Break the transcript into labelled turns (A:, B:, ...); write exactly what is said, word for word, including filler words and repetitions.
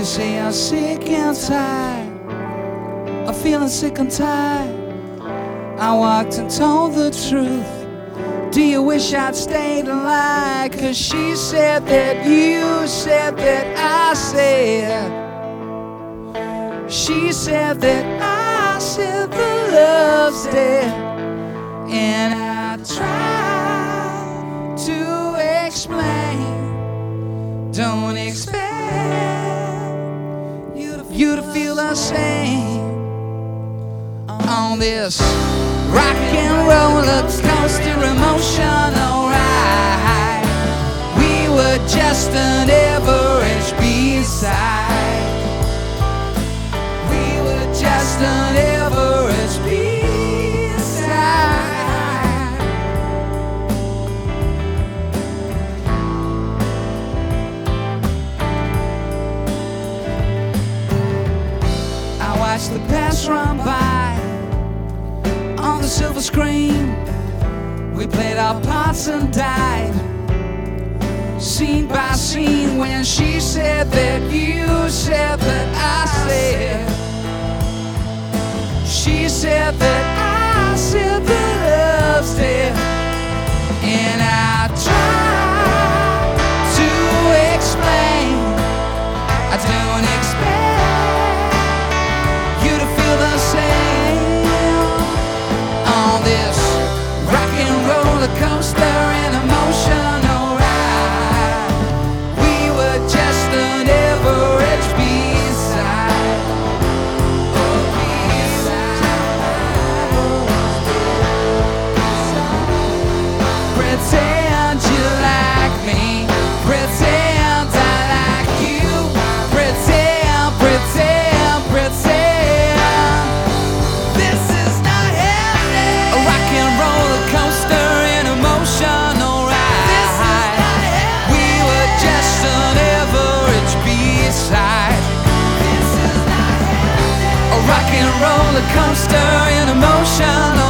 A: You say I'm sick and tired, I'm feeling sick and tired. I walked and told the truth. Do you wish I'd stayed alive? Cause she said that you said that I said. She said that I said the love's dead. And I tried to explain. Don't expect you to, you to feel the same. On this rock and roller coaster emotional ride, we were just an average B-side. We were just an average B-side. I watched the past run by on the silver screen. We played our parts and died, scene by scene. When she said that you said that I said. She said that I said the love's dead. And I tried to explain. I don't expect you to feel the same. On this rock and roller coaster and emotional ride, we were just an average B-side. Oh, B-side. Pretend you like me, pretend I like you, pretend, pretend, pretend. This is not happening. A rock and roller coaster and emotional ride. We were just an average B-side. This is not happening. A rock and roller coaster and emotional